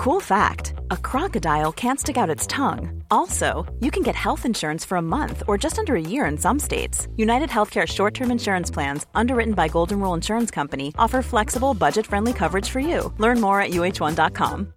Cool fact, a crocodile can't stick out its tongue. Also, you can get health insurance for a month or just under a year in some states. United Healthcare short-term insurance plans, underwritten by Golden Rule Insurance Company, offer flexible, budget-friendly coverage for you. Learn more at uh1.com.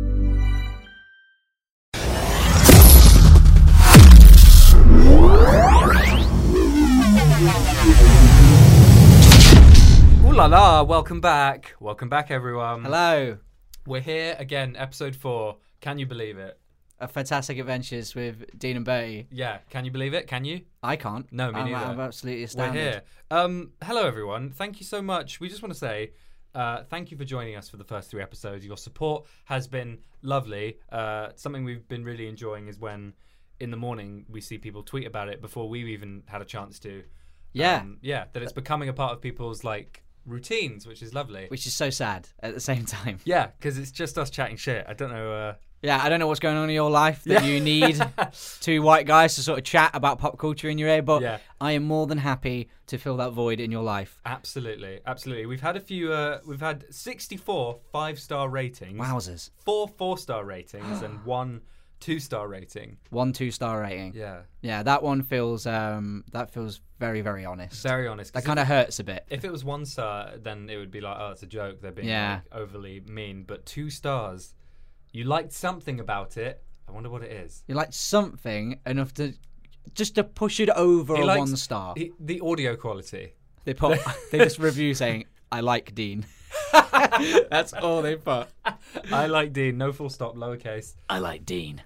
Ooh la la, welcome back. Welcome back, everyone. Hello. We're here again, episode 4. Can you believe it? Fantastic Adventures with Dean and Bertie. Yeah, can you believe it? Can you? I can't. No, me neither. I'm absolutely astounded. We're here. Hello, everyone. Thank you so much. We just want to say thank you for joining us for the first 3 episodes. Your support has been lovely. Something we've been really enjoying is when in the morning we see people tweet about it before we've even had a chance to. Yeah. That it's becoming a part of people's routines, which is lovely. Which is so sad at the same time. Yeah, because it's just us chatting shit. I don't know. Yeah, I don't know what's going on in your life that you need 2 white guys to sort of chat about pop culture in your ear, but I am more than happy to fill that void in your life. Absolutely, absolutely. We've had a few. We've had 64 5-star ratings. Wowzers. 4 4-star ratings and 1 2-star rating. 1 2-star rating. Yeah. That one feels very, very honest. Very honest. That kind of hurts a bit. If it was 1 star, then it would be like, oh, it's a joke. They're being overly mean. But 2 stars, you liked something about it. I wonder what it is. You liked something enough to push it over a 1 star. The audio quality. They just review saying, "I like Dean." That's all they put. I like Dean. No full stop, lowercase. I like Dean.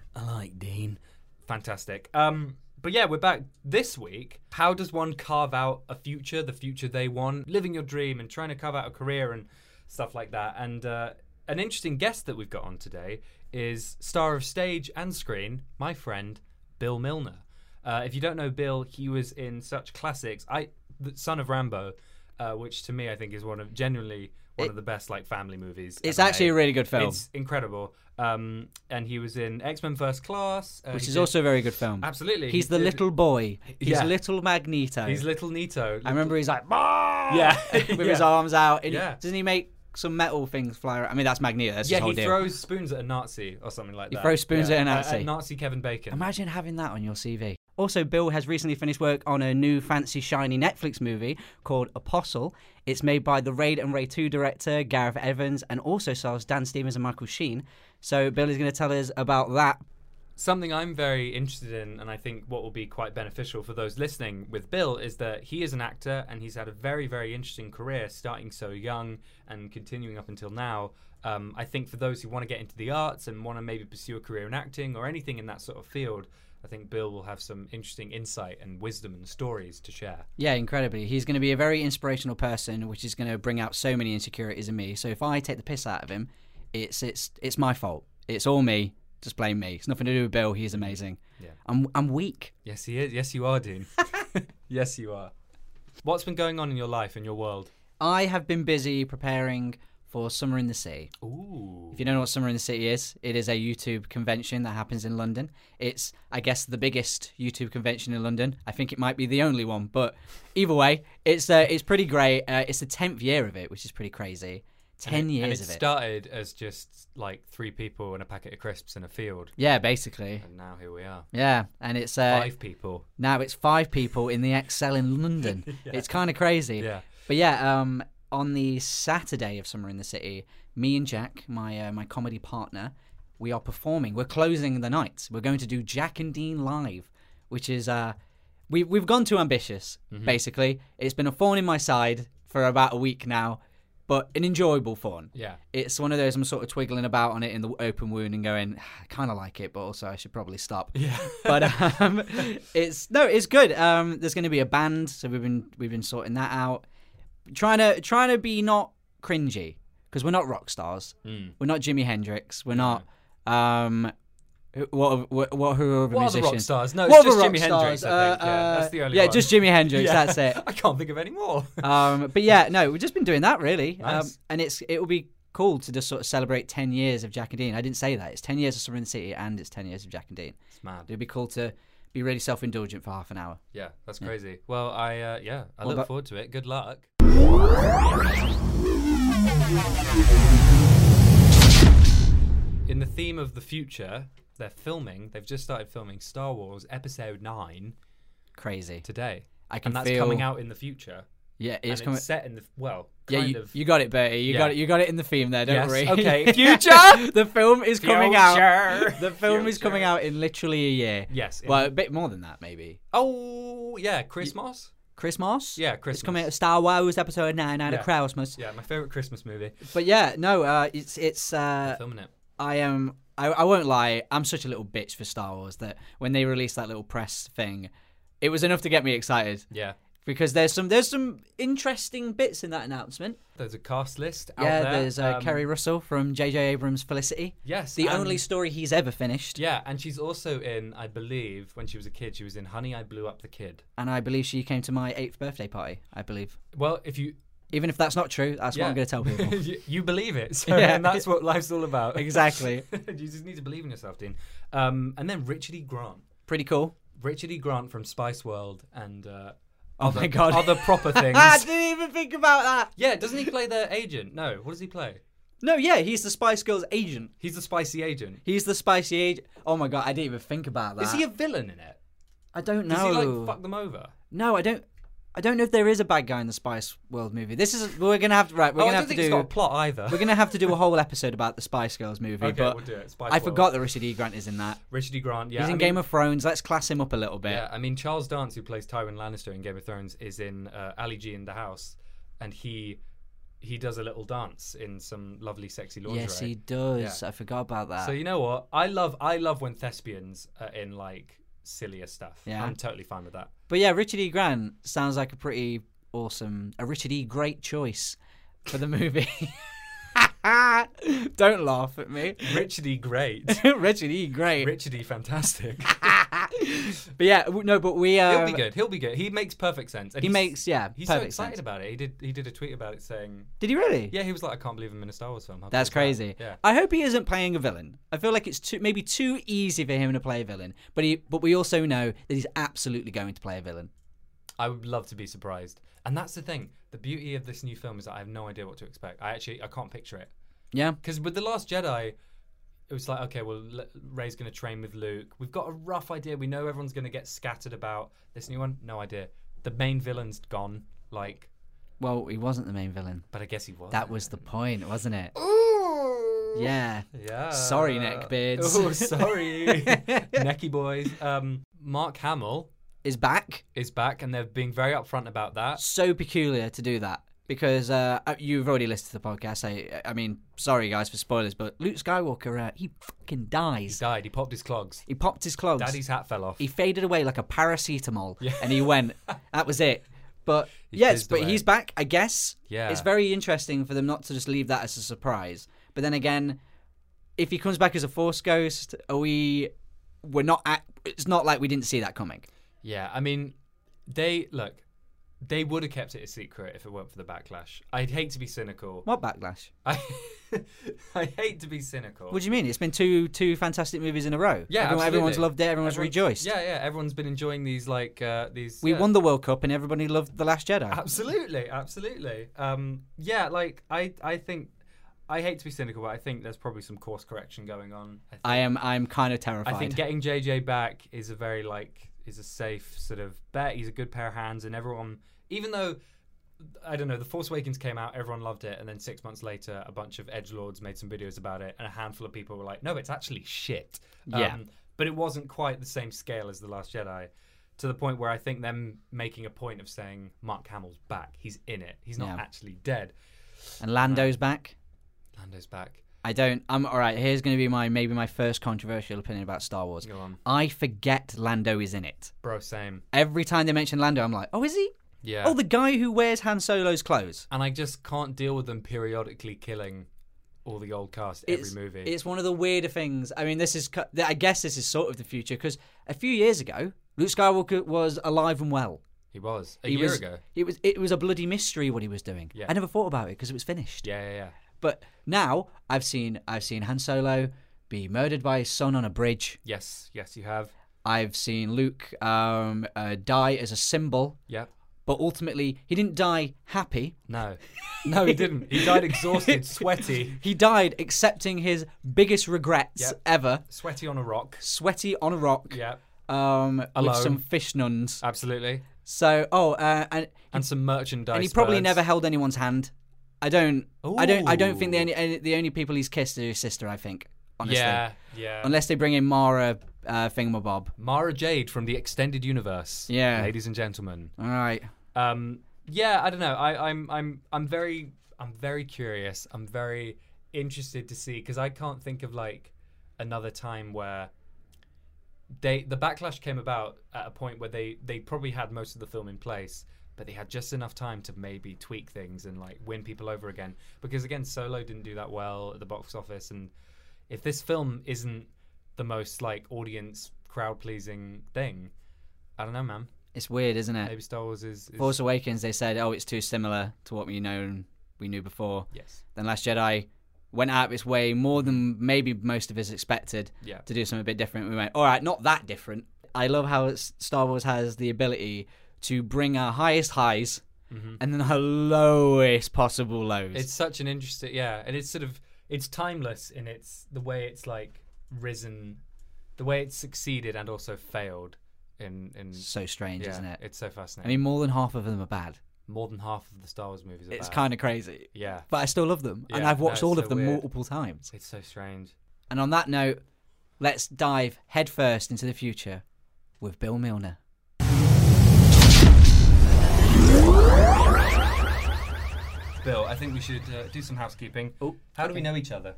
Fantastic. But yeah, we're back this week. How does one carve out a future, the future they want, living your dream and trying to carve out a career and stuff like that? And an interesting guest that we've got on today is star of stage and screen, my friend, Bill Milner. If you don't know Bill, he was in such classics. The Son of Rambo, which to me I think is one of the best family movies. It's actually a really good film. It's incredible. And he was in X-Men First Class, which is also a very good film. Absolutely. He's the little boy. He's little Magneto. He's little Nito. I remember he's like, "Bah!" with his arms out. And doesn't he make some metal things fly around? I mean, that's Magneto. That's his whole deal. He throws spoons at a Nazi or something like that. He throws spoons at a Nazi. Nazi Kevin Bacon. Imagine having that on your CV. Also, Bill has recently finished work on a new fancy shiny Netflix movie called Apostle. It's made by the Raid and Ray 2 director Gareth Evans and also stars Dan Stevens and Michael Sheen. So Bill is going to tell us about that. Something I'm very interested in, and I think what will be quite beneficial for those listening with Bill, is that he is an actor and he's had a very, very interesting career, starting so young and continuing up until now. I think for those who want to get into the arts and want to maybe pursue a career in acting or anything in that sort of field, I think Bill will have some interesting insight and wisdom and stories to share. Yeah, incredibly. He's going to be a very inspirational person, which is going to bring out so many insecurities in me. So if I take the piss out of him, it's my fault. It's all me. Just blame me. It's nothing to do with Bill. He's amazing. Yeah. I'm weak. Yes, he is. Yes, you are, Dean. Yes, you are. What's been going on in your life, in your world? I have been busy preparing for Summer in the City. Ooh. If you don't know what Summer in the City is, it is a YouTube convention that happens in London. It's, I guess, the biggest YouTube convention in London. I think it might be the only one, but either way, it's pretty great. It's the 10th year of it, which is pretty crazy. 10 years of it. It started as just 3 people and a packet of crisps in a field. Yeah, basically. And now here we are. Yeah, and it's 5 people. Now it's 5 people in the Excel in London. Yeah. It's kind of crazy. Yeah. But yeah, on the Saturday of Summer in the City, me and Jack, my comedy partner, we are performing. We're closing the night. We're going to do Jack and Dean live, which is we've gone too ambitious. Basically, it's been a thorn in my side for about a week now, but an enjoyable fun. Yeah, it's one of those I'm sort of twiggling about on it in the open wound and going, I kind of like it, but also I should probably stop. Yeah, but it's good. There's going to be a band, so we've been sorting that out. Trying to be not cringy, because we're not rock stars. We're not Jimi Hendrix. We're not who are the musicians? Rock stars? No, it's just Jimi Hendrix. I think that's the only one. Just Jimi Hendrix. Yeah. That's it. I can't think of any more. But yeah, no, we've just been doing that really. Nice. And it will be cool to just sort of celebrate 10 years of Jack and Dean. I didn't say that. It's 10 years of Summer in the City and it's 10 years of Jack and Dean. It's mad. It'd be cool to be really self-indulgent for half an hour. Yeah, that's crazy. Well, I look forward to it. Good luck. the theme of the future, they've just started filming Star Wars Episode 9 Crazy. today. I can and that's feel... coming out in the future. Yeah, And it's coming. it's set in the You got it, Bertie. You got it. You got it in the theme there. Don't Yes, worry. okay. Future. The film is coming out. Future. The film is coming out in literally a year. Yes. Well, a bit more than that, maybe. Oh yeah, Christmas. Christmas. Yeah, Christmas. It's coming out. Star Wars Episode 9 out of Christmas. Yeah, my favorite Christmas movie. But yeah, no. It's. Filming it. I won't lie. I'm such a little bitch for Star Wars that when they released that little press thing, it was enough to get me excited. Yeah. Because there's some interesting bits in that announcement. There's a cast list out Yeah, there. there's Kerry Russell from J.J. Abrams' Felicity. Yes. The and- only story he's ever finished. Yeah, and she's also in, I believe, when she was a kid, she was in Honey, I Blew Up the Kid. And I believe she came to my 8th birthday party, I believe. Well, if you... Even if that's not true, that's what I'm going to tell people. you believe it. So, Yeah. and that's what life's all about. Exactly. You just need to believe in yourself, Dean. And then Richard E. Grant. Pretty cool. Richard E. Grant from Spice World and... my God. Other proper things. I didn't even think about that. Yeah, doesn't he play the agent? No, what does he play? No, yeah, he's the Spice Girls agent. He's the spicy agent. He's the spicy agent. Oh my God, I didn't even think about that. Is he a villain in it? I don't know. Does he like fuck them over? No, I don't know if there is a bad guy in the Spice World movie. We're gonna have to I don't think it's got a plot either. We're gonna have to do a whole episode about the Spice Girls movie. Okay, but we'll do it. Spice I World. forgot that Richard E. Grant is in that. Richard E. Grant, yeah. He's in Game of Thrones. Let's class him up a little bit. Yeah, I mean, Charles Dance, who plays Tywin Lannister in Game of Thrones, is in Ali G in the House, and he does a little dance in some lovely, sexy lingerie. Yes, he does. Yeah. I forgot about that. So you know what? I love when thespians are in like sillier stuff. Yeah. I'm totally fine with that. But yeah, Richard E. Grant sounds like a pretty awesome, a Richard E. Great choice for the movie. Don't laugh at me. Richard E. Great. Richard E. Great. Richard E. Fantastic. But yeah, no, but we... He'll be good. He'll be good. He makes perfect sense. And He makes, yeah, He's so perfect excited sense. about it. He did a tweet about it saying... Did he really? Yeah, he was like, I can't believe I'm in a Star Wars film. How That's cool is crazy. that? Yeah. I hope he isn't playing a villain. I feel like it's maybe too easy for him to play a villain. But we also know that he's absolutely going to play a villain. I would love to be surprised. And that's the thing. The beauty of this new film is that I have no idea what to expect. I can't picture it. Yeah. Because with The Last Jedi, it was like, okay, well, Rey's going to train with Luke. We've got a rough idea. We know everyone's going to get scattered about. This new one, no idea. The main villain's gone. Like, Well, he wasn't the main villain. but I guess he was. That was the point, wasn't it? Ooh. Yeah. Yeah. Sorry, neckbeards. Oh, sorry. Necky boys. Mark Hamill Is back. is back, and they're being very upfront about that. So peculiar to do that. Because you've already listened to the podcast. I mean, sorry guys for spoilers, but Luke Skywalker, he fucking He dies. died. He popped his clogs. He popped his clogs. Daddy's hat fell off. He faded away like a paracetamol, Yeah. and he went. That was it. But He yes, fizzed but away. he's back, I guess. Yeah. It's very interesting for them not to just leave that as a surprise. But then again, if he comes back as a Force ghost, we're not. It's not like we didn't see that coming. Yeah, I mean, they would have kept it a secret if it weren't for the backlash. I'd hate to be cynical. What backlash? I hate to be cynical. What do you mean? It's been two fantastic movies in a row. Yeah, everyone's absolutely. loved it. Everyone's rejoiced. Yeah, everyone's been enjoying these these. We yeah. won the World Cup, and everybody loved The Last Jedi. Absolutely. Yeah, like I think I hate to be cynical, but I think there's probably some course correction going on. I'm kind of terrified. I think getting JJ back is a safe sort of bet. He's a good pair of hands, and everyone, even though I don't know, The Force Awakens came out, everyone loved it, and then 6 months later, a bunch of edgelords made some videos about it, and a handful of people were like, "No, it's actually shit." Yeah. But it wasn't quite the same scale as The Last Jedi, to the point where I think them making a point of saying Mark Hamill's back, he's in it, he's not actually dead. And Lando's back. Lando's back. I'm all right. Here's going to be maybe my first controversial opinion about Star Wars. Go on, I forget Lando is in it. bro. Same. Every time they mention Lando, I'm like, oh, is he? Yeah. Oh, the guy who wears Han Solo's clothes. And I just can't deal with them periodically killing all the old cast every movie. It's one of the weirder things. I mean, I guess this is sort of the future, because a few years ago, Luke Skywalker was alive and well. He was a year ago. It was a bloody mystery what he was doing. Yeah. I never thought about it because it was finished. Yeah. But now I've seen Han Solo be murdered by his son on a bridge. Yes, you have. I've seen Luke die as a symbol. Yep. but ultimately he didn't die happy. No, he didn't. He died exhausted, sweaty. He died accepting his biggest regrets ever. Sweaty on a rock. Sweaty on a rock. Yeah, with some fish nuns. absolutely. So, and some merchandise. and he probably birds. never held anyone's hand. I don't think the only people he's kissed are his sister. I think, honestly. Yeah. Unless they bring in Mara Thingamabob. Mara Jade from the Extended Universe. Yeah. Ladies and gentlemen. All right. Yeah, I don't know. I'm very curious. I'm very interested to see, because I can't think of like another time where the backlash came about at a point where they probably had most of the film in place, but they had just enough time to maybe tweak things and like win people over again. Because again, Solo didn't do that well at the box office, and if this film isn't the most like audience crowd pleasing thing, I don't know, man. It's weird, isn't it? Maybe Star Wars is... Force Awakens, they said, it's too similar to what we knew before. Yes. Then Last Jedi went out of its way more than maybe most of us expected to do something a bit different. We went, all right, not that different. I love how Star Wars has the ability to bring our highest highs and then our lowest possible lows. It's such an interesting... Yeah, and it's timeless in the way it's like risen, the way it's succeeded and also failed. In so strange, isn't it? It's so fascinating. I mean, more than half of them are bad. More than half of the Star Wars movies are bad. It's kind of crazy. Yeah. But I still love them. And Yeah, I've watched no, all it's of so them weird. multiple times. It's so strange. And on that note, let's dive headfirst into the future with Bill Milner. Bill, I think we should do some housekeeping. Oh, How do we know each other?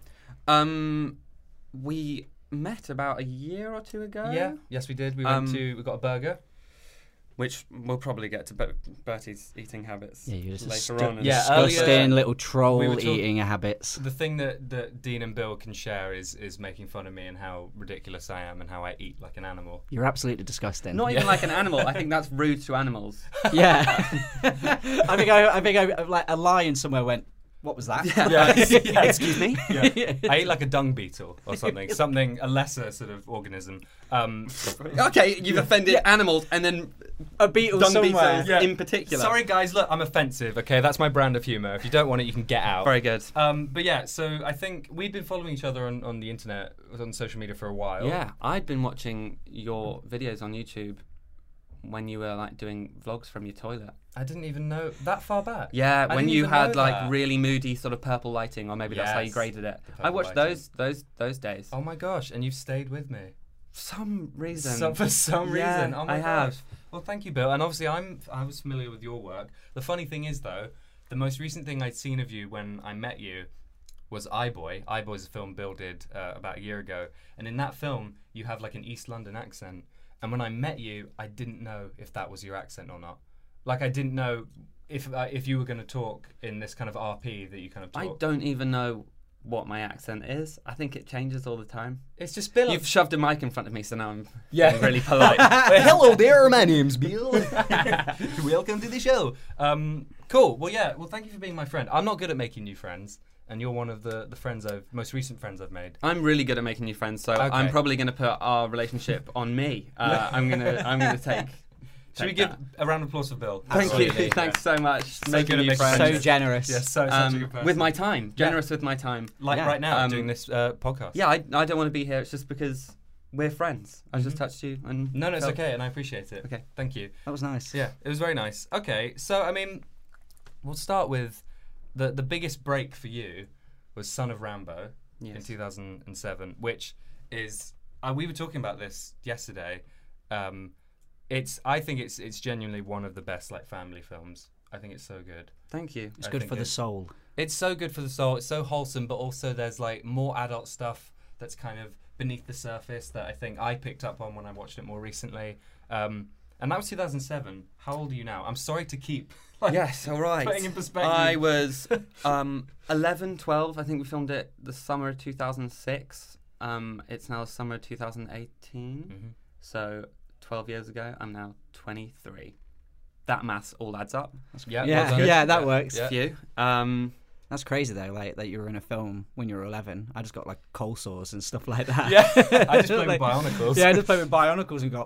We met about a year or two ago. Yeah. Yes, we did. We got a burger. Which we'll probably get to Bertie's eating habits Yeah, you're later on. Yeah, disgusting earlier little troll we were talking- eating habits. The thing that Dean and Bill can share is making fun of me and how ridiculous I am and how I eat like an animal. You're absolutely disgusting. Not even like an animal. I think that's rude to animals. Yeah. I think I like a lion somewhere went, what was that? Yeah. Excuse me? Yeah. I eat like a dung beetle or something, a lesser sort of organism. Okay, you've offended animals and then A beetle dung somewhere. beetles in particular. Sorry, guys. Look, I'm offensive. Okay, that's my brand of humour. If you don't want it, you can get out. Very good. But yeah, so I think we'd been following each other on the internet, on social media for a while. Yeah, I'd been watching your videos on YouTube when you were like doing vlogs from your toilet. I didn't even know that far back. Yeah, I when didn't you even had know like that. really moody sort of purple lighting, or maybe that's how you Yes, graded it. the I purple watched lighting. those days. Oh my gosh, and you've stayed with me. For some reason. For some Yeah, reason. Oh my I have. gosh. Well, thank you, Bill. And obviously, I was familiar with your work. The funny thing is, though, the most recent thing I'd seen of you when I met you was iBoy. iBoy is a film Bill did about a year ago. And in that film, you have like an East London accent. And when I met you, I didn't know if that was your accent or not. Like, I didn't know if you were going to talk in this kind of RP that you kind of talk. I don't even know what my accent is. I think it changes all the time. It's just Bill. You've shoved a mic in front of me, so now I'm Yeah. really polite. Hello there, my name's Bill. Welcome to the show. Cool. Well, yeah. Well, thank you for being my friend. I'm not good at making new friends, and you're one of the most recent friends I've made. I'm really good at making new friends, so Okay. I'm probably going to put our relationship on me. I'm gonna take. Should we give a round of applause for Bill? Thank Absolutely. you. Thanks so much. So Making good at new making friends. friends. So generous. Yes, such a good person. With my time, generous with my time. like Yeah. right now, Um, doing this podcast. Yeah, I don't want to be here. It's just because we're friends. I just touched you, and No, it's felt- okay, and I appreciate it. Okay. Thank you. That was nice. Yeah, it was very nice. Okay, so I mean, we'll start with the biggest break for you was Son of Rambo in Yes. 2007, which is we were talking about this yesterday. I think it's genuinely one of the best like family films. I think it's so good. Thank you. It's I good think for the soul. It's so good for the soul. It's so wholesome, but also there's like more adult stuff that's kind of beneath the surface that I think I picked up on when I watched it more recently. And that was 2007. How old are you now? I'm sorry to keep Yes, all right. putting in perspective. I was 11, 12. I think we filmed it the summer of 2006. It's now summer 2018. Mhm. So 12 years ago, I'm now 23. That maths all adds up. Yeah, Yeah, well done. yeah, that works. Yeah. Few. That's crazy though, like that you were in a film when you were 11. I just got like cold sores and stuff like that. Yeah, I just played Like- with Bionicles. Yeah, I just played with Bionicles and got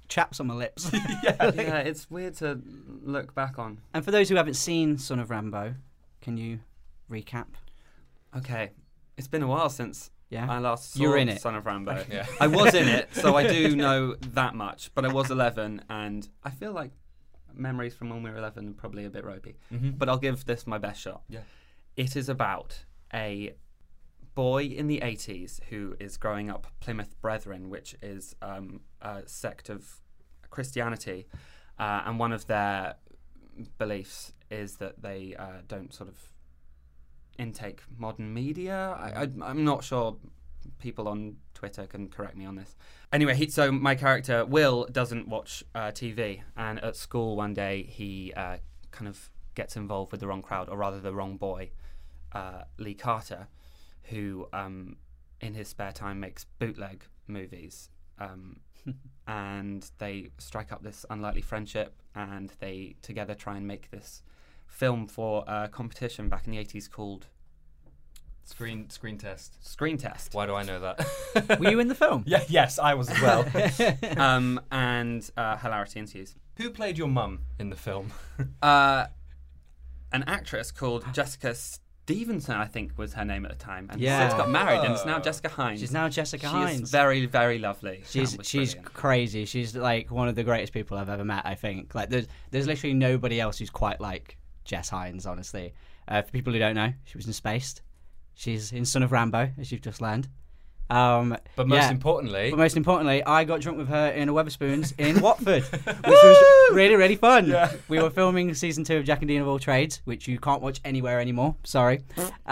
chaps on my lips. Yeah, it's weird to look back on. And for those who haven't seen Son of Rambo, can you recap? Okay, it's been a while since Yeah, I last saw You were in it. Son of Rambo. Yeah. I was in it, so I do know that much. But I was 11, and I feel like memories from when we were 11 are probably a bit ropey. Mm-hmm. But I'll give this my best shot. Yeah. It is about a boy in the 80s who is growing up Plymouth Brethren, which is a sect of Christianity, and one of their beliefs is that they don't sort of intake modern media. I'm not sure. People on Twitter can correct me on this. Anyway, so my character Will doesn't watch TV, and at school one day he kind of gets involved with the wrong crowd, or rather the wrong boy, Lee Carter, who in his spare time makes bootleg movies, and they strike up this unlikely friendship, and they together try and make this film for a competition back in the 80s called Screen test. Screen Test. Why do I know that? were you in the film? Yeah, yes, I was as well. And hilarity ensues. Who played your mum in the film? An actress called Jessica Stevenson, I think was her name at the time, and Yeah. since got married, and it's now Jessica Hines. She's now Jessica She Hines. is very, very lovely. She's and was she's brilliant. crazy. She's like one of the greatest people I've ever met. I think like there's literally nobody else who's quite like Jess Hines. Honestly, for people who don't know, she was in Spaced. She's in Son of Rambo, as you've just learned. But most importantly, I got drunk with her in a Weatherspoons in Watford, which was really, really fun. Yeah. We were filming season 2 of Jack and Dean of All Trades, which you can't watch anywhere anymore. Sorry.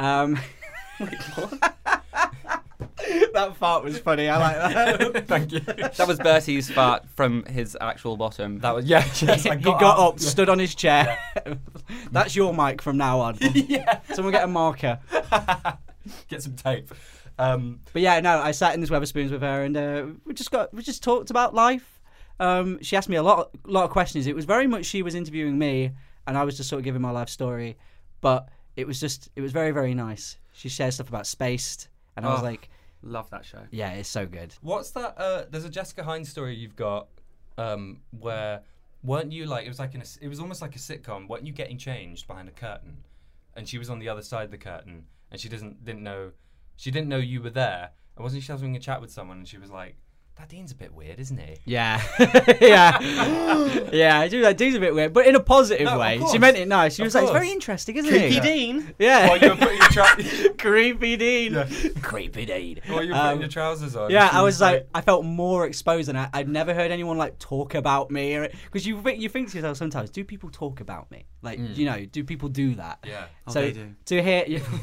That fart was funny. I like that. thank you. That was Bertie's fart from his actual bottom. That was yes. I He got up, Yeah. stood on his chair. That's your mic from now on. Yeah. Someone get a marker. Get some tape. But yeah, no, I sat in this Weatherspoons with her, and we just talked about life. She asked me a lot of questions. It was very much she was interviewing me, and I was just sort of giving my life story. But it was very, very nice. She shared stuff about Spaced, and I was like, Love that show. yeah, it's so good. What's that? There's a Jessica Hines story you've got where weren't you like it was almost like a sitcom. Weren't you getting changed behind a curtain, and she was on the other side of the curtain, and she didn't know you were there, and wasn't she having a chat with someone, and she was like, "That Dean's a bit weird, isn't he?" Yeah, yeah, yeah. I do. That Dean's a bit weird, but in a positive No, of way. course. She meant it nice. She Of was like, "It's course. very interesting, isn't Creepy it?" Dean. Yeah. While you were putting your Creepy Dean. Yeah. Creepy Dean. while you were putting your trousers on. Yeah, she I was like, I felt more exposed, and I'd never heard anyone like talk about me, because you think to yourself sometimes, do people talk about me? Like, do people do that? yeah. Oh, So they do. to hear,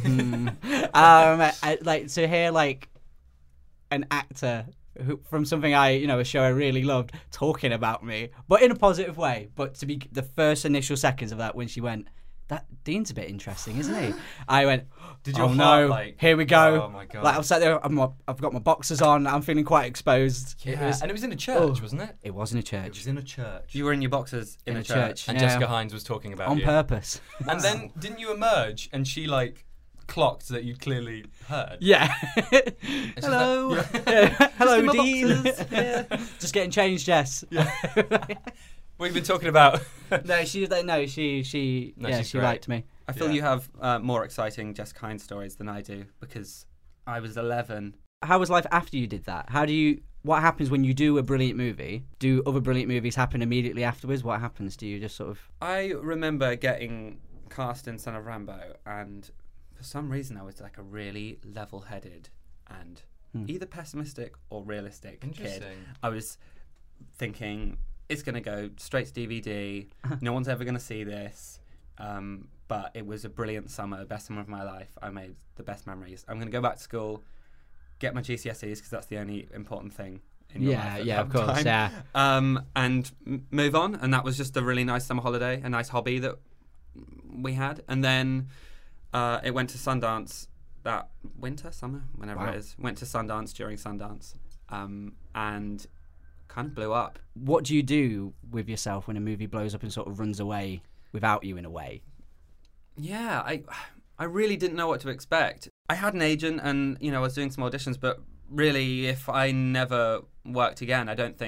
to hear like an actor from something a show I really loved talking about me, but in a positive way. But to be the first initial seconds of that when she went, "That Dean's a bit interesting, isn't he?" I went, Did your "Oh heart, no, like- here we go!" Oh, my God. Like I was sat there, I've got my boxers on, I'm feeling quite exposed. Yeah. And it was in a church, wasn't it? It was in a It church was in a church. You were in your boxes in a church. And yeah. Jessica Hines was talking about on you. purpose. And then didn't you emerge and she like clocked that you'd clearly heard? Yeah. she's Hello. like- Yeah. Hello, in my Dean. boxers. Yeah. Just getting changed, Jess. What have you been talking about? No, she No, she she's great. liked me. I feel Yeah. you have more exciting Jessica Hines stories than I do, because I was 11. How was life after you did that? What happens when you do a brilliant movie? Do other brilliant movies happen immediately afterwards? What happens? Do you just sort of... I remember getting cast in Son of Rambo, and for some reason I was like a really level-headed and either pessimistic or realistic kid. Interesting. I was thinking, it's going to go straight to DVD, no one's ever going to see this, but it was a brilliant summer, the best summer of my life. I made the best memories. I'm going to go back to school, get my GCSEs, because that's the only important thing in your life at of that course, time. yeah. And move on. And that was just a really nice summer holiday, a nice hobby that we had. And then it went to Sundance that winter, summer, whenever Wow. it is. Went to Sundance during Sundance, and kind of blew up. What do you do with yourself when a movie blows up and sort of runs away without you in a way? Yeah, I really didn't know what to expect. I had an agent, and I was doing some auditions, but really, if I never worked again, I don't think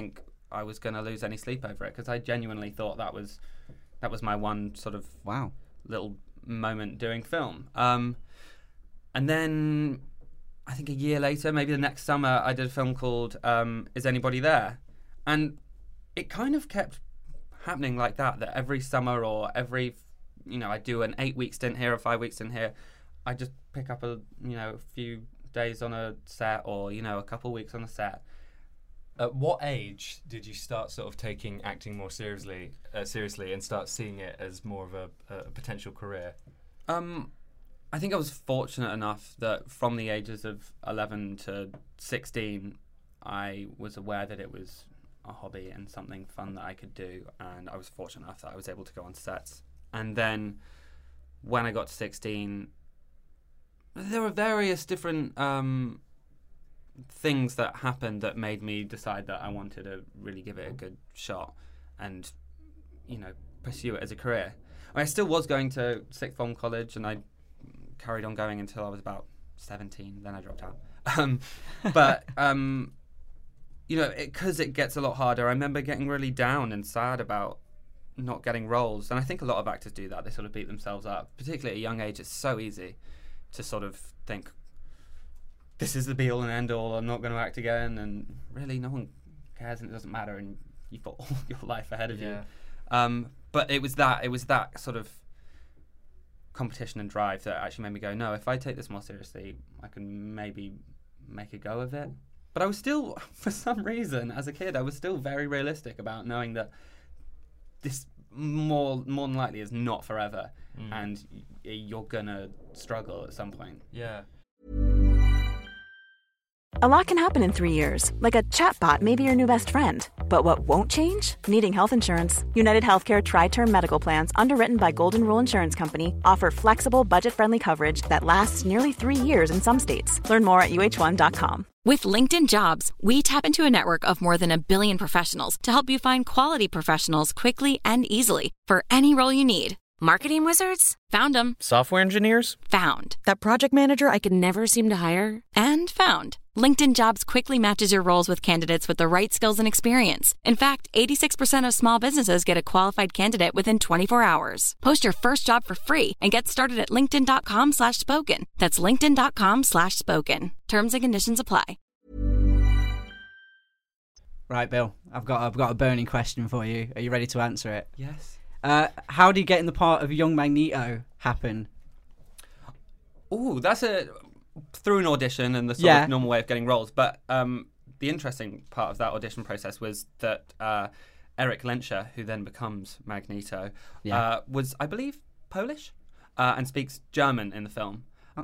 I was going to lose any sleep over it, because I genuinely thought that was my one sort of Wow. little moment doing film. And then I think a year later, maybe the next summer, I did a film called Is Anybody There? And it kind of kept happening like that every summer or every, I do an 8-week stint here, a 5-week stint here. I just pick up a few days on a set, or, a couple weeks on a set. At what age did you start sort of taking acting more seriously and start seeing it as more of a potential career? I think I was fortunate enough that from the ages of 11 to 16, I was aware that it was a hobby and something fun that I could do, and I was fortunate enough that I was able to go on sets. And then when I got to 16, there were various different things that happened that made me decide that I wanted to really give it a good shot and, pursue it as a career. I still was going to sixth form college, and I carried on going until I was about 17. Then I dropped out. Because it gets a lot harder. I remember getting really down and sad about not getting roles, and I think a lot of actors do that. They sort of beat themselves up, particularly at a young age. It's so easy to sort of think, this is the be-all and end-all, I'm not going to act again, and really no one cares and it doesn't matter, and you've got all your life ahead of you. But it was that sort of competition and drive that actually made me go, no, if I take this more seriously, I can maybe make a go of it. But I was still, for some reason, as a kid, I was still very realistic about knowing that this more than likely is not forever, and you're gonna struggle at some point. Yeah. A lot can happen in 3 years, like a chatbot may be your new best friend. But what won't change? Needing health insurance. United Healthcare Tri-Term Medical Plans, underwritten by Golden Rule Insurance Company, offer flexible, budget-friendly coverage that lasts nearly 3 years in some states. Learn more at uh1.com. With LinkedIn Jobs, we tap into a network of more than 1 billion professionals to help you find quality professionals quickly and easily for any role you need. Marketing wizards? Found them. Software engineers? Found. That project manager I could never seem to hire? And found. LinkedIn Jobs quickly matches your roles with candidates with the right skills and experience. In fact, 86% of small businesses get a qualified candidate within 24 hours. Post your first job for free and get started at linkedin.com/spoken. That's linkedin.com/spoken. Terms and conditions apply. Right, Bill, I've got a burning question for you. Are you ready to answer it? Yes. How do you get in the part of young Magneto happen? Oh, that's through an audition and the sort of normal way of getting roles. But the interesting part of that audition process was that Eric Lenscher, who then becomes Magneto, was, I believe, Polish and speaks German in the film.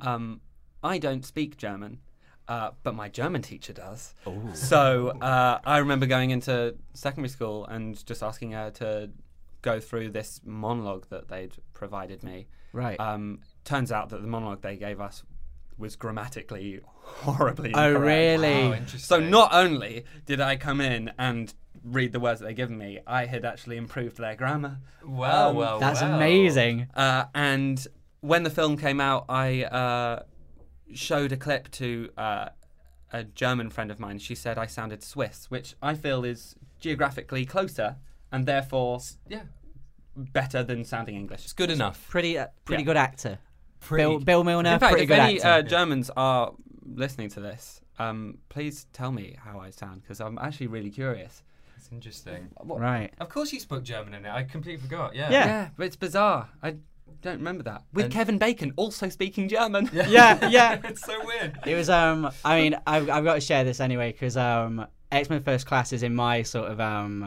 I don't speak German, but my German teacher does. Ooh. So I remember going into secondary school and just asking her to go through this monologue that they'd provided me. Right. Turns out that the monologue they gave us was grammatically horribly incorrect. Oh, really? Wow, interesting. So not only did I come in and read the words that they'd given me, I had actually improved their grammar. Wow, that's amazing. And when the film came out, I showed a clip to a German friend of mine. She said I sounded Swiss, which I feel is geographically closer and therefore better than sounding English. It's good enough. Pretty good actor. Bill Milner, in fact, pretty if good any actor. Germans are listening to this, please tell me how I sound, because I'm actually really curious. It's interesting. Right. Of course you spoke German in it. I completely forgot. Yeah. Yeah, but it's bizarre. I don't remember that. With Kevin Bacon also speaking German. Yeah. It's so weird. It was I mean, I've got to share this anyway because X-Men First Class is in my sort of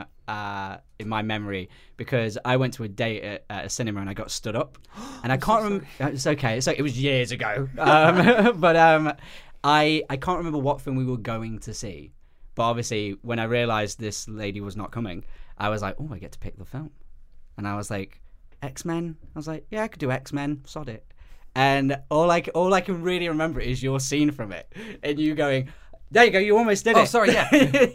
in my memory because I went to a date at a cinema and I got stood up, and I can't remember. It's okay. It was years ago, but I can't remember what film we were going to see. But obviously, when I realised this lady was not coming, I was like, "Oh, I get to pick the film," and I was like, "X-Men." I was like, "Yeah, I could do X-Men. Sod it." And all I can really remember is your scene from it, and you going, "There you go, you almost did it." Oh, sorry, yeah.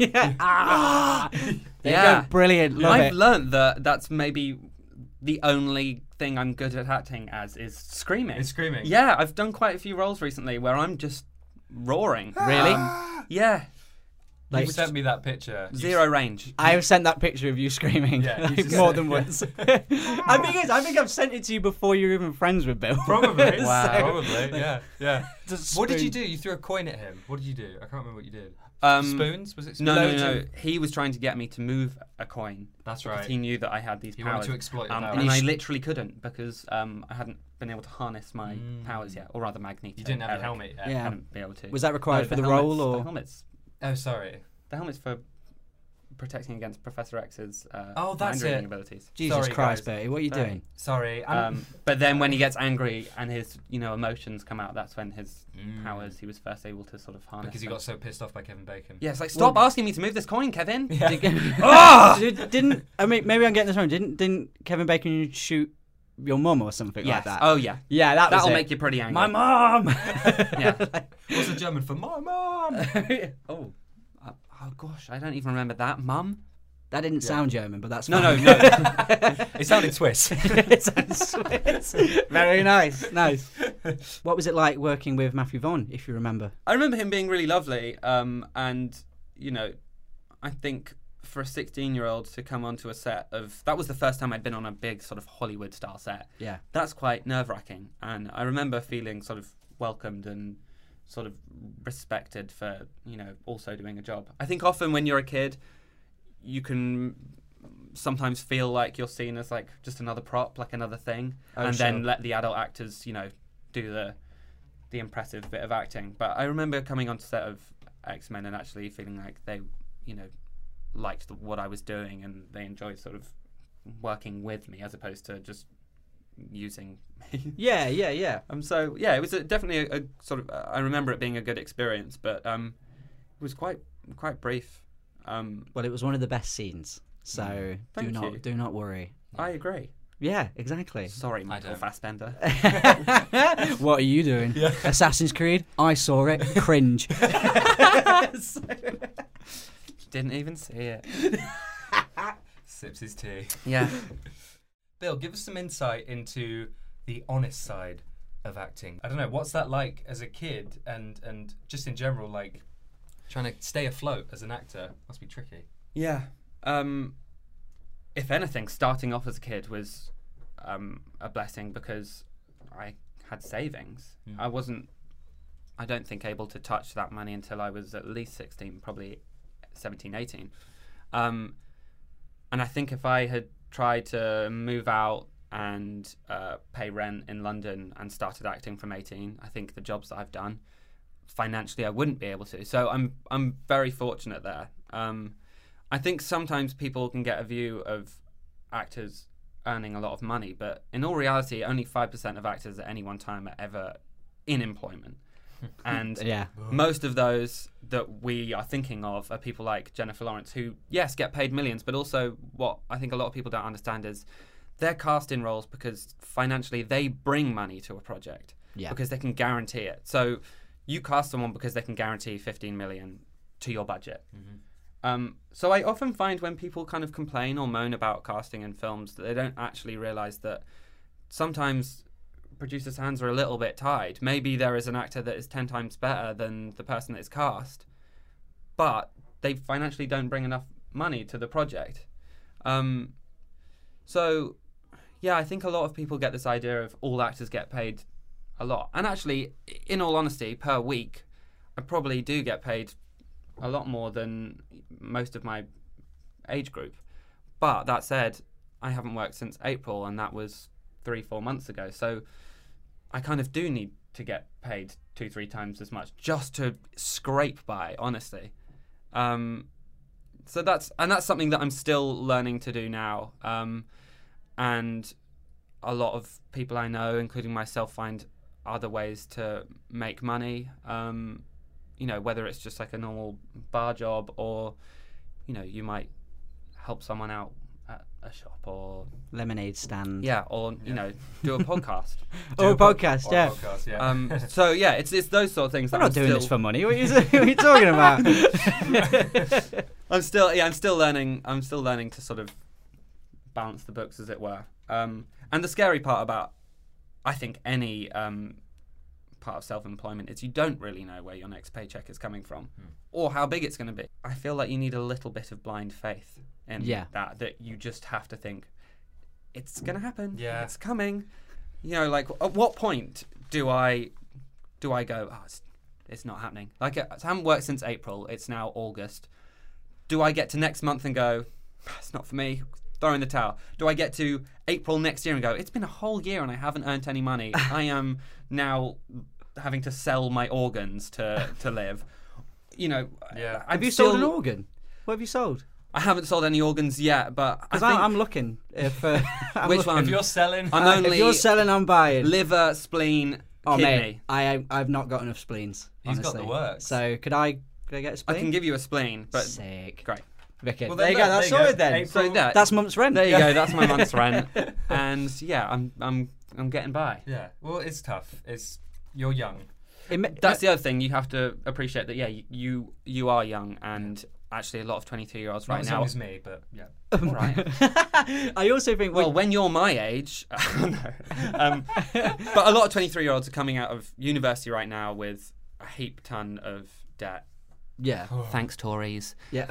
There you go, brilliant, love it. I've learned that that's maybe the only thing I'm good at acting as is screaming. It's screaming. Yeah, I've done quite a few roles recently where I'm just roaring. Really? Yeah. Like, You sent me that picture. Zero range. I have sent that picture of you screaming Yeah, like, you just more said- than once. I think I've sent it to you before you were even friends with Bill. Probably. Wow. Probably. Yeah. Yeah. Just What did you spoon. do? You threw a coin at him. What did you do? I can't remember what you did. Um, Spoons? Was it spoons? No. Loads of- He was trying to get me to move a coin. That's Because right. he knew that I had these He powers. wanted to exploit your powers. and And I you literally couldn't because I hadn't been able to harness my powers yet, or rather Magneto. You didn't have your Eric helmet yet. Yeah. Hadn't been able to. Was that required No, for the helmets- role, or? the helmets? Oh, sorry. The helmet's for protecting against Professor X's Oh, that's mind reading it. abilities. Jesus Sorry, Christ, guys. Bertie, what are you Sorry. doing? Sorry. But then when he gets angry and his emotions come out, that's when his powers he was first able to sort of harness. because he them. got so pissed off by Kevin Bacon. Yeah, it's like stop asking me to move this coin, Kevin. Didn't I mean? Maybe I'm getting this wrong. Didn't Kevin Bacon shoot your mum or something like Yes. that? Oh yeah. yeah, that was That'll it. make you pretty angry. My mom. Yeah. What's the German for my mom? Oh. Oh gosh, I don't even remember that. Mum? That didn't sound German, but that's No, fine. no. It sounded Swiss. It sounds Swiss. Very nice, nice. What was it like working with Matthew Vaughn, if you remember? I remember him being really lovely, and I think for a 16-year-old to come onto a set of that was the first time I'd been on a big sort of Hollywood style set. Yeah. That's quite nerve-wracking, and I remember feeling sort of welcomed and sort of respected for also doing a job. I think often when you're a kid, you can sometimes feel like you're seen as like just another prop, like another thing, and then let the adult actors do the impressive bit of acting. But I remember coming onto set of X-Men and actually feeling like they liked what I was doing, and they enjoyed sort of working with me as opposed to just using me. Yeah. So yeah, it was definitely a sort of. I remember it being a good experience, but it was quite brief. Well, it was one of the best scenes, so Thank you. do not worry. I agree. Yeah, exactly. Sorry, Michael don't. Fassbender. What are you doing? Assassin's Creed? I saw it. Cringe. Didn't even see it. Sips his tea. Yeah. Bill, give us some insight into the honest side of acting. I don't know, what's that like as a kid and just in general, like trying to stay afloat as an actor must be tricky. Yeah. If anything, starting off as a kid was a blessing because I had savings. I don't think able to touch that money until I was at least 16, probably 17, 18. And I think if I had tried to move out and pay rent in London and started acting from 18, I think the jobs that I've done, financially I wouldn't be able to. So I'm very fortunate there. I think sometimes people can get a view of actors earning a lot of money, but in all reality, only 5% of actors at any one time are ever in employment. And Yeah. most of those that we are thinking of are people like Jennifer Lawrence, who, yes, get paid millions, but also what I think a lot of people don't understand is they're cast in roles because financially they bring money to a project because they can guarantee it. So you cast someone because they can guarantee 15 million to your budget. So I often find when people kind of complain or moan about casting in films that they don't actually realise that sometimes producers' hands are a little bit tied. Maybe there is an actor that is 10 times better than the person that is cast, but they financially don't bring enough money to the project. So, yeah, I think a lot of people get this idea of all actors get paid a lot. And actually, in all honesty, per week, I probably do get paid a lot more than most of my age group. But that said, I haven't worked since April, and that was 3-4 months ago. So I kind of do need to get paid 2-3 times as much just to scrape by, honestly. So that's something that I'm still learning to do now. And a lot of people I know, including myself, find other ways to make money. Whether it's just like a normal bar job or, you might help someone out at a shop or Lemonade stand. do a podcast. Or a podcast, Or a yeah. podcast, yeah. So yeah, it's those sort of things. We're that not doing this for money. What are you talking about? I'm still learning. I'm still learning to sort of balance the books, as it were. And the scary part about, I think, any part of self-employment is you don't really know where your next paycheck is coming from or how big it's going to be. I feel like you need a little bit of blind faith in that you just have to think, it's going to happen. Yeah. It's coming. You know, like, at what point do I go, oh, it's not happening? Like, I haven't worked since April. It's now August. Do I get to next month and go, it's not for me, throw in the towel? Do I get to April next year and go, it's been a whole year and I haven't earned any money. I am now having to sell my organs to live. You know, Have you sold an organ? What have you sold? I haven't sold any organs yet, but I think... I'm looking. If which one? If you're selling, I'm if you're selling, I'm buying. liver, spleen, kidney. Mate, I've not got enough spleens. He's got honestly. the works. So could I get a spleen? I can give you a spleen, but Sick. great. Wicked. Well, there you go. That's there you sorted go. then. April- So that, That's month's rent. there you go. That's my month's rent, and yeah, I'm getting by. Yeah. Well, it's tough. You're young. That's the other thing. You have to appreciate that. Yeah, you are young, and actually, a lot of 22-year-olds Not right as now. young as me, but yeah. Right. I also think. Well, when you're my age, no. But a lot of 23-year-olds are coming out of university right now with a heap ton of debt. yeah. Thanks, Tories. Yeah.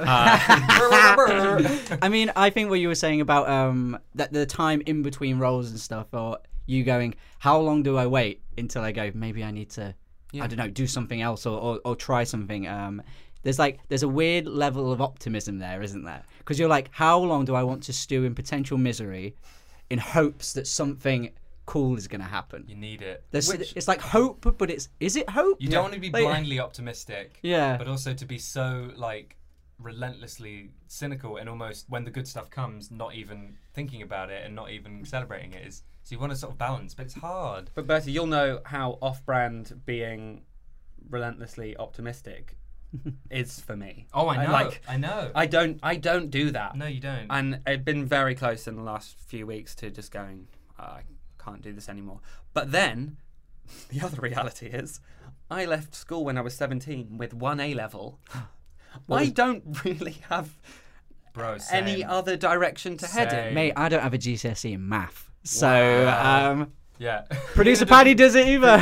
I mean, I think what you were saying about that the time in between roles and stuff, or you going, how long do I wait until I go, maybe I need to, I don't know, do something else or try something. There's a weird level of optimism there, isn't there? Because you're like, how long do I want to stew in potential misery in hopes that something cool is going to happen? You need it. It's like hope, but is it hope? You don't want to be Like- blindly optimistic. Yeah. But also to be so like relentlessly cynical and almost when the good stuff comes, not even thinking about it and not even celebrating it is. So you want to sort of balance, but it's hard. But Bertie, you'll know how off-brand being relentlessly optimistic is for me. Oh, I know. Like, I know. I don't do that. No, you don't. And I've been very close in the last few weeks to just going, I can't do this anymore. But then, the other reality is, I left school when I was 17 with 1 A-level. I don't really have Bro, same. any other direction to head Same. in. Mate, I don't have a GCSE in math. So, Wow. Yeah. producer Paddy does it either.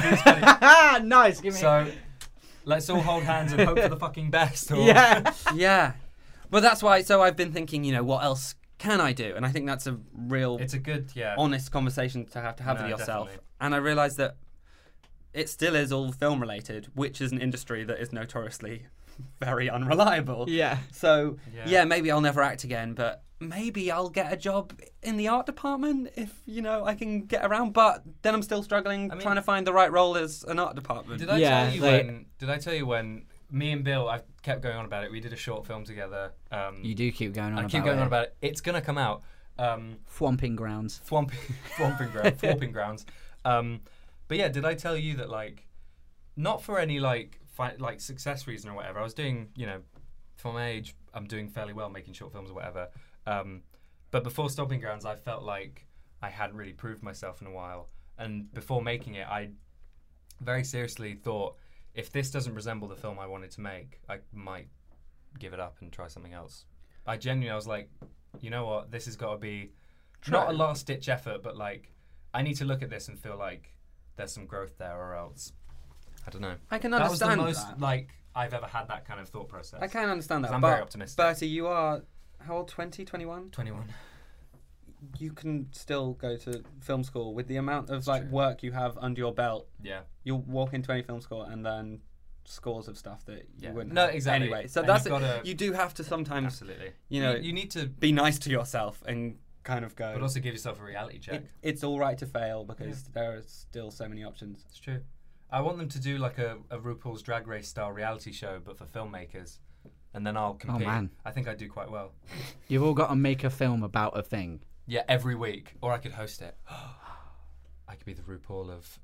Nice, give me So let's all hold hands and hope for the fucking best. Or... Yeah. Yeah. But that's why, so I've been thinking, what else can I do? And I think that's a real It's a good, honest conversation to have No, with yourself. definitely. And I realised that it still is all film related, which is an industry that is notoriously very unreliable. Yeah. So, Yeah. maybe I'll never act again, but maybe I'll get a job in the art department if, I can get around. But then I'm still struggling trying to find the right role as an art department. Did I Yeah, tell you like- when? Did I tell you when? Me and Bill, I kept going on about it. We did a short film together. You do keep going on I about keep going it. on about it. It's gonna come out. Thwomping grounds. Thwomping grounds. But yeah, did I tell you that not for any like success reason or whatever? I was doing, for my age, I'm doing fairly well making short films or whatever. But before Stomping Grounds, I felt like I hadn't really proved myself in a while. And before making it, I very seriously thought, if this doesn't resemble the film I wanted to make, I might give it up and try something else. I was like, you know what, this has got to be not a last-ditch effort, but I need to look at this and feel like there's some growth there, or else, I don't know. I can That understand was the most that. I've ever had that kind of thought process. I can understand that. 'Cause I'm but very optimistic. Bertie, you are, how old, 20, 21? 21. You can still go to film school with the amount of true. work you have under your belt. Yeah. You'll walk into any film school and learn scores of stuff that Yeah. you wouldn't No, have exactly. anyway. So And that's you've gotta- you do have to sometimes Absolutely. you need to, be nice to yourself and kind of go. but also give yourself a reality check. It's all right to fail because there are still so many options. It's true. I want them to do like a RuPaul's Drag Race style reality show, but for filmmakers, and then I'll compete. man. I think I do quite well. You've all got to make a film about a thing. Yeah, every week, or I could host it. I could be the RuPaul of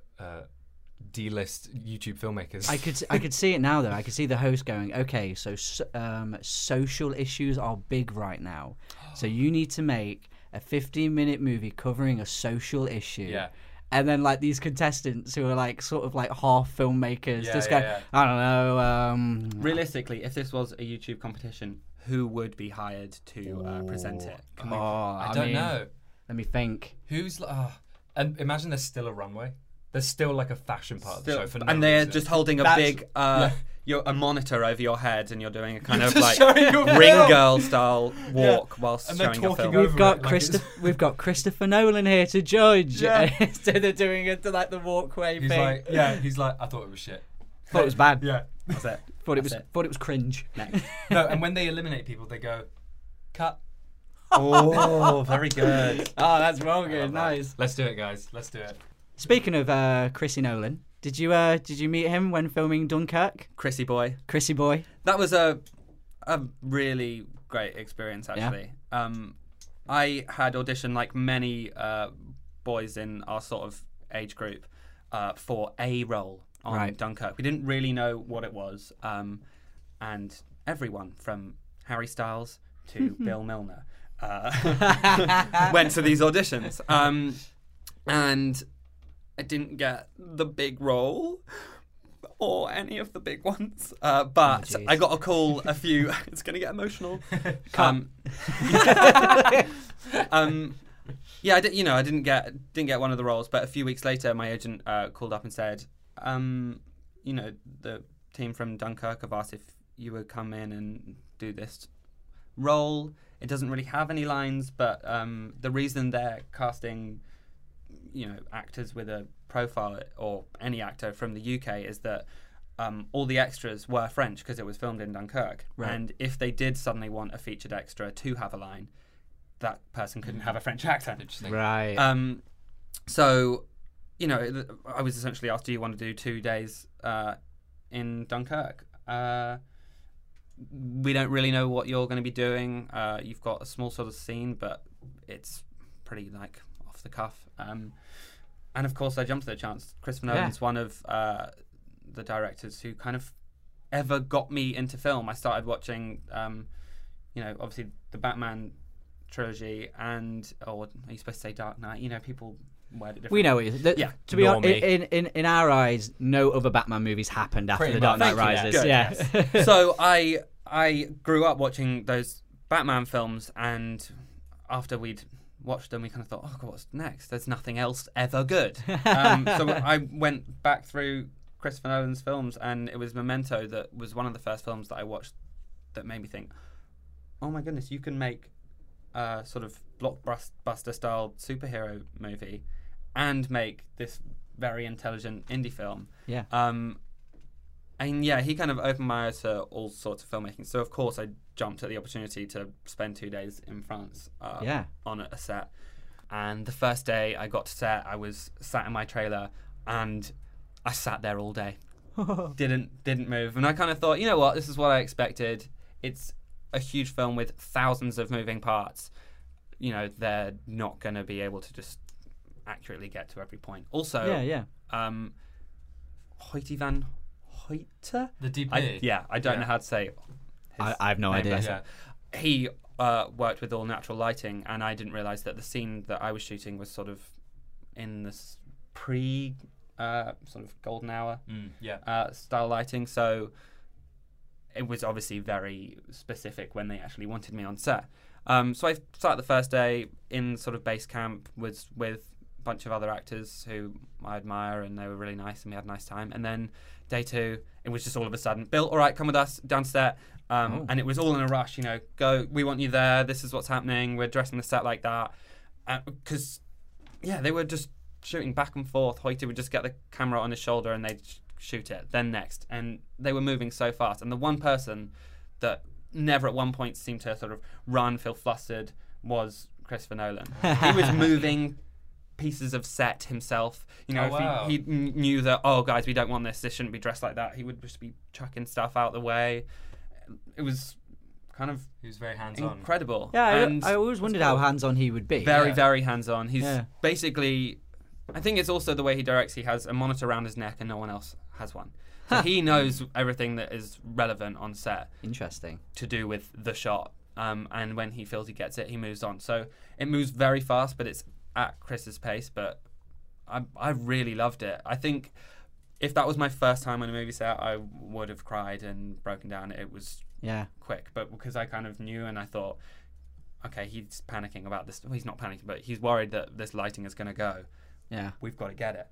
D-list YouTube filmmakers. I could see it now though. I could see the host going, okay, so social issues are big right now, so you need to make a 15-minute movie covering a social issue. Yeah. And then these contestants who are sort of half filmmakers Yeah, just yeah, go, yeah. I don't know. Realistically, if this was a YouTube competition, who would be hired to present it? I don't know. Let me think. Who's and imagine there's still a runway. There's still like a fashion part of the show for no and they're reason. just holding a That's- big a monitor over your head, and you're doing a kind of Just like showing your ring film. girl style walk whilst And they're showing your talking film. over We've got it like we've got Christopher Nolan here to judge. Yeah. Instead of doing it to like the walkway He's thing. like, he's like, I thought it was shit. Thought it was bad. Yeah. That's it. Thought it That's was cringe. Next. No, and when they eliminate people, they go, cut. Oh, very good. Oh, that's well good. Love that. Nice. Let's do it, guys. Let's do it. Speaking of Chrissy Nolan, did you meet him when filming Dunkirk? Chrissy boy. Chrissy boy. That was a really great experience, actually. I had auditioned like many boys in our sort of age group for a role on Right. Dunkirk. We didn't really know what it was, and everyone from Harry Styles to Bill Milner went to these auditions, and I didn't get the big role or any of the big ones, but jeez. I got a call a few. It's going to get emotional. Yeah, I didn't get one of the roles, but a few weeks later, my agent called up and said, the team from Dunkirk have asked if you would come in and do this role. It doesn't really have any lines, but the reason they're casting, actors with a profile or any actor from the UK is that all the extras were French because it was filmed in Dunkirk. Right. And if they did suddenly want a featured extra to have a line, that person couldn't have a French accent. Interesting. Right. So, I was essentially asked, do you want to do 2 days in Dunkirk? We don't really know what you're going to be doing. You've got a small sort of scene, but it's pretty like off the cuff. And of course, I jumped at the chance. Christopher Nolan's one of the directors who kind of ever got me into film. I started watching, obviously the Batman trilogy, and are you supposed to say Dark Knight? People word it differently. We know it is. Yeah. To be honest, Normie. in our eyes, no other Batman movies happened after Pretty The Dark much. Knight Thank you, Rises. Good, Yeah. So I grew up watching those Batman films, and after we'd watched them, we kind of thought, oh God, what's next? There's nothing else ever good. So I went back through Christopher Nolan's films, and it was Memento that was one of the first films that I watched that made me think, oh my goodness, you can make a sort of blockbuster style superhero movie and make this very intelligent indie film. Yeah. And yeah, he kind of opened my eyes to all sorts of filmmaking. So of course I jumped at the opportunity to spend 2 days in France on a set. And the first day I got to set, I was sat in my trailer and I sat there all day. Didn't move. And I kind of thought, you know what, this is what I expected. It's a huge film with thousands of moving parts. They're not going to be able to just accurately get to every point. Also, Hoyte van Hoyte? The DP. I don't know how to say I have no idea. Yeah. He worked with all natural lighting, and I didn't realise that the scene that I was shooting was sort of in this sort of golden hour style lighting. So it was obviously very specific when they actually wanted me on set. So I started the first day in sort of base camp, was with a bunch of other actors who I admire, and they were really nice, and we had a nice time. And then day 2, it was just all of a sudden, Bill, all right, come with us down set. And it was all in a rush, go, we want you there, this is what's happening, we're dressing the set like that. Because, they were just shooting back and forth. Hoyte would just get the camera on his shoulder and they'd shoot it, then next. And they were moving so fast. And the one person that never at one point seemed to sort of run, feel flustered, was Christopher Nolan. He was moving pieces of set himself. If he knew that, oh, guys, we don't want this shouldn't be dressed like that, he would just be chucking stuff out the way. It was kind of He was very hands-on. incredible. Yeah, And I always wondered how hands-on he would be. very, very hands-on. He's Yeah. basically, I think it's also the way he directs. He has a monitor around his neck and no one else has one. So he knows everything that is relevant on set Interesting. to do with the shot. And when he feels he gets it, he moves on. So it moves very fast, but it's at Chris's pace. But I really loved it. I think if that was my first time on a movie set, I would have cried and broken down. It was quick. But because I kind of knew, and I thought, okay, he's panicking about this. Well, he's not panicking, but he's worried that this lighting is going to go. Yeah. We've got to get it.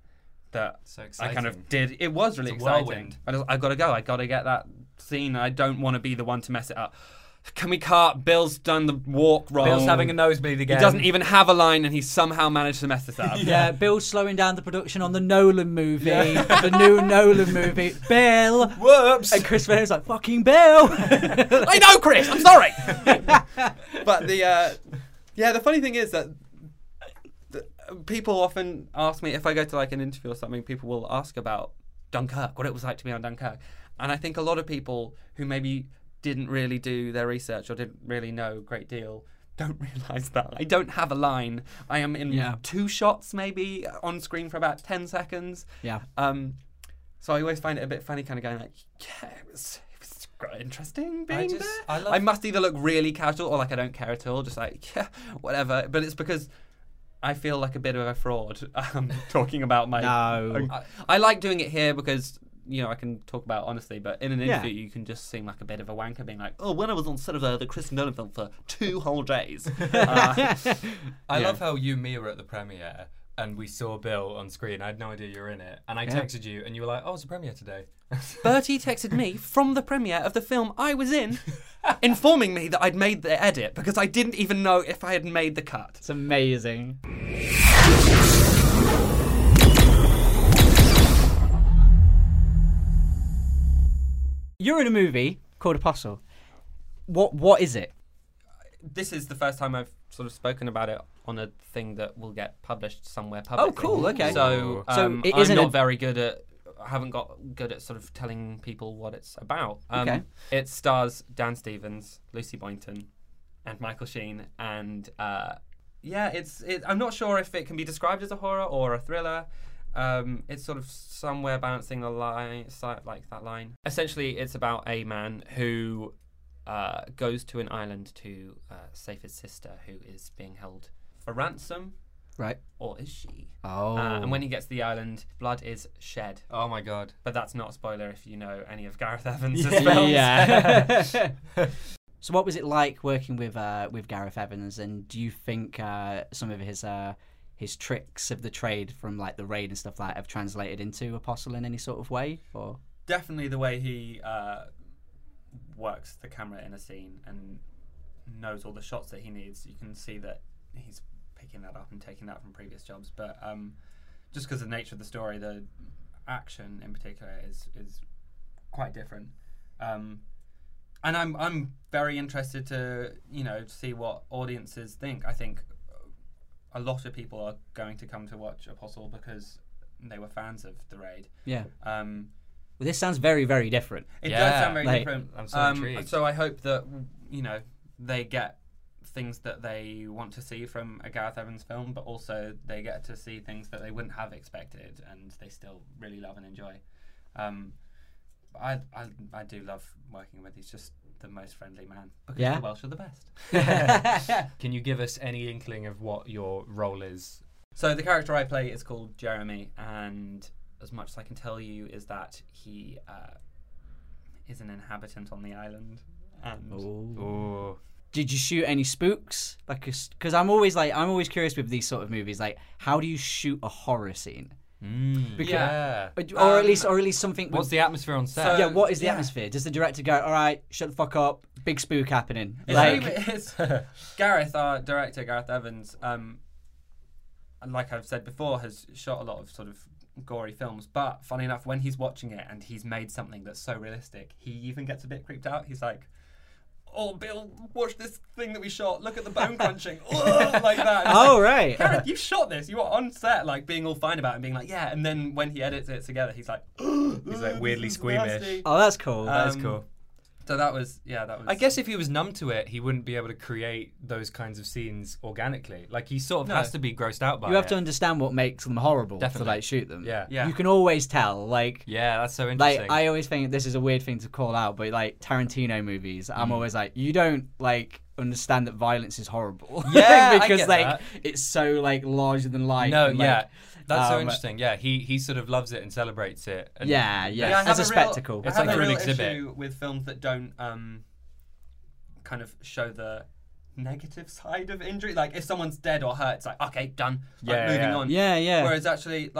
that So I kind exciting. of did. It was really It's a exciting. whirlwind. I got to go. I got to get that scene. I don't want to be the one to mess it up. Can we cut? Bill's done the walk wrong. Bill's having a nosebleed He again. doesn't even have a line, and he's somehow managed to mess this up. Yeah, Bill's slowing down the production on the Nolan movie, the new Nolan movie. Bill! Whoops! And Chris Vader's like, fucking Bill! I know, Chris. I'm sorry. But the funny thing is that people often ask me if I go to like an interview or something. People will ask about Dunkirk, what it was like to be on Dunkirk, and I think a lot of people who maybe didn't really do their research or didn't really know a great deal don't realise that I don't have a line. I am in 2 shots maybe on screen for about 10 seconds. Yeah. So I always find it a bit funny, kind of going like, yeah, it was quite interesting being there. I must either look really casual or like I don't care at all, just like, yeah, whatever. But it's because I feel like a bit of a fraud talking about my... No. I like doing it here because, you know, I can talk about it honestly, but in an Yeah. interview you can just seem like a bit of a wanker being like, oh, when I was on set of the Chris Nolan film for 2 whole days. I Yeah. love how you and me were at the premiere and we saw Bill on screen. I had no idea you were in it. And I texted you and you were like, oh, it's a premiere today. Bertie texted me from the premiere of the film I was in, informing me that I'd made the edit because I didn't even know if I had made the cut. It's amazing. You're in a movie called Apostle. What is it? This is the first time I've sort of spoken about it on a thing that will get published somewhere publicly. Oh, cool, okay. So, So it I'm isn't not a- very good at... I haven't got good at sort of telling people what it's about. Okay. It stars Dan Stevens, Lucy Boynton, and Michael Sheen, and I'm not sure if it can be described as a horror or a thriller. It's sort of somewhere balancing the line, like that line. Essentially, it's about a man who goes to an island to save his sister, who is being held for ransom. Right. Or is she? Oh. And when he gets to the island, blood is shed. Oh my God. But that's not a spoiler if you know any of Gareth Evans' films. Yeah. So what was it like working with Gareth Evans, and do you think some of his tricks of the trade from like The Raid and stuff like that have translated into Apostle in any sort of way? Or Definitely the way he works the camera in a scene and knows all the shots that he needs. You can see that he's picking that up and taking that from previous jobs. But just because of the nature of the story, the action in particular is quite different. And I'm very interested to see what audiences think. I think a lot of people are going to come to watch Apostle because they were fans of The Raid. yeah. Well, Well, this sounds very, very different. it Yeah, does sound very like, different. I'm so intrigued. So I hope that they get things that they want to see from a Gareth Evans film, but also they get to see things that they wouldn't have expected, and they still really love and enjoy. I do love working with. He's just the most friendly man because Yeah. the Welsh are the best. Can you give us any inkling of what your role is? So the character I play is called Jeremy, and as much as I can tell you is that he is an inhabitant on the island. And Oh. Did you shoot any spooks? Because I'm always curious with these sort of movies. Like, how do you shoot a horror scene? Because- Yeah. Or at least something. What's the atmosphere on set? So- yeah, what is the yeah. atmosphere? Does the director go, all right, shut the fuck up, big spook happening? It's Gareth, our director, Gareth Evans, like I've said before, has shot a lot of sort of gory films. But funny enough, when he's watching it and he's made something that's so realistic, he even gets a bit creeped out. He's like, "Oh, Bill, watch this thing that we shot. Look at the bone crunching." Ugh, like that. And it's Oh, like, right. Gareth, you shot this. You were on set, like being all fine about it and being like, "Yeah." And then when he edits it together, he's like, He's like weirdly "This is squeamish. nasty." Oh, that's cool. That's cool. So that was. I guess if he was numb to it, he wouldn't be able to create those kinds of scenes organically. Like, he sort of No. has to be grossed out by it. You have to understand what makes them horrible Definitely. to like shoot them. Yeah. Yeah. You can always tell. Like, Yeah, that's so interesting. I always think this is a weird thing to call out, but like Tarantino movies, I'm always like, you don't like understand that violence is horrible. Yeah, I because get like that. it's so like larger than life. No, and, like, yeah. That's so um, interesting. Yeah, he sort of loves it and celebrates it. And Yeah, I yeah. have As a real- spectacle. I It's have like a a real real exhibit. issue with films that don't kind of show the negative side of injury. Like if someone's dead or hurt, it's like, okay, done. Like, Yeah, moving yeah. on. Yeah, yeah. Whereas actually, like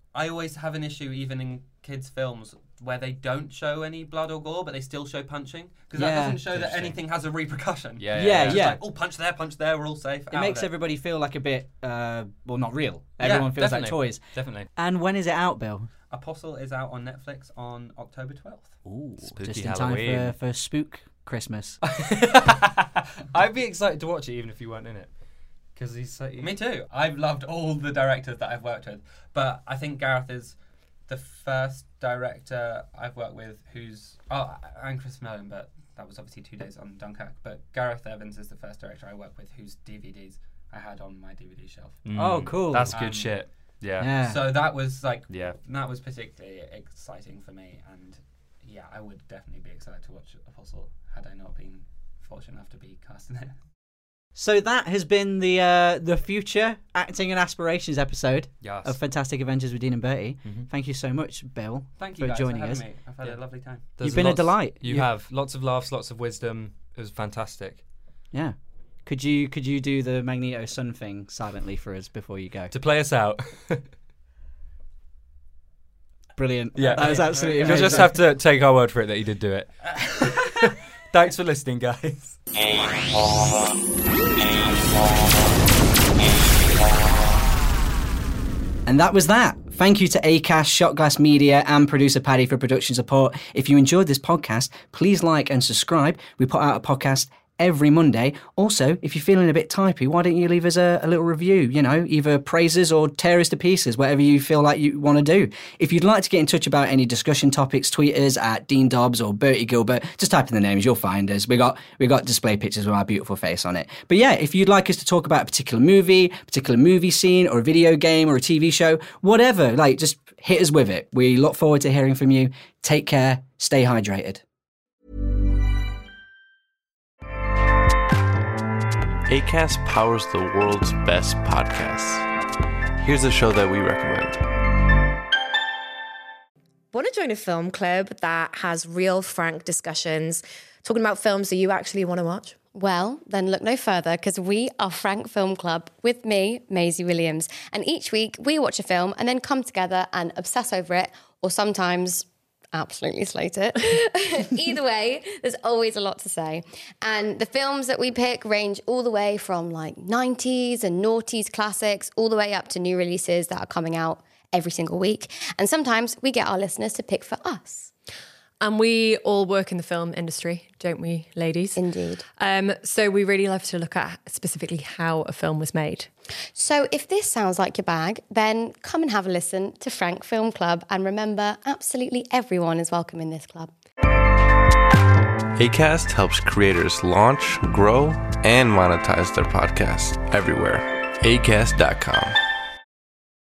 I always have an issue, even in kids' films, where they don't show any blood or gore, but they still show punching, because that doesn't show that anything has a repercussion. Yeah. Like, oh, punch there, we're all safe. It makes everybody feel like a bit, not real. Everyone feels like toys. Definitely. And when is it out, Bill? Apostle is out on Netflix on October 12th. Ooh, Spooky just in Halloween. time for Spook Christmas. I'd be excited to watch it even if you weren't in it. Because he's Me too. I've loved all the directors that I've worked with, but I think Gareth is the first director I've worked with and Chris Nolan, but that was obviously 2 days on Dunkirk. But Gareth Evans is the first director I worked with whose DVDs I had on my DVD shelf. Oh, cool. That's good shit. Yeah. So that was that was particularly exciting for me, and I would definitely be excited to watch Apostle had I not been fortunate enough to be cast in it. So that has been the future acting and aspirations episode of Fantastic Adventures with Dean and Bertie. Thank you so much, Bill, Thank you for guys joining for us. having me. I've had a lovely time. You've been a delight. You have lots of laughs, lots of wisdom. It was fantastic. Yeah. Could you do the Magneto Sun thing silently for us before you go? To play us out. Brilliant. Yeah. That was absolutely You'll amazing. just have to take our word for it that you did do it. Thanks for listening, guys. And that was that. Thank you to Acast, Shotglass Media, and producer Paddy for production support. If you enjoyed this podcast, please like and subscribe. We put out a podcast every Monday. Also, if you're feeling a bit typey, why don't you leave us a little review? Either praises or tear us to pieces, whatever you feel like you want to do. If you'd like to get in touch about any discussion topics, tweet us at Dean Dobbs or Bertie Gilbert. Just type in the names, you'll find us. We got display pictures with our beautiful face on it. But yeah, if you'd like us to talk about a particular movie scene, or a video game, or a TV show, whatever, just hit us with it. We look forward to hearing from you. Take care. Stay hydrated. Acast powers the world's best podcasts. Here's a show that we recommend. Want to join a film club that has real, frank discussions, talking about films that you actually want to watch? Well, then look no further, because we are Frank Film Club with me, Maisie Williams. And each week we watch a film and then come together and obsess over it, or sometimes absolutely slate it. Either way, there's always a lot to say. And the films that we pick range all the way from 90s and noughties classics all the way up to new releases that are coming out every single week. And sometimes we get our listeners to pick for us. And we all work in the film industry, don't we, ladies? Indeed. So we really love to look at specifically how a film was made. So if this sounds like your bag, then come and have a listen to Frank Film Club. And remember, absolutely everyone is welcome in this club. Acast helps creators launch, grow, and monetize their podcasts everywhere. Acast.com.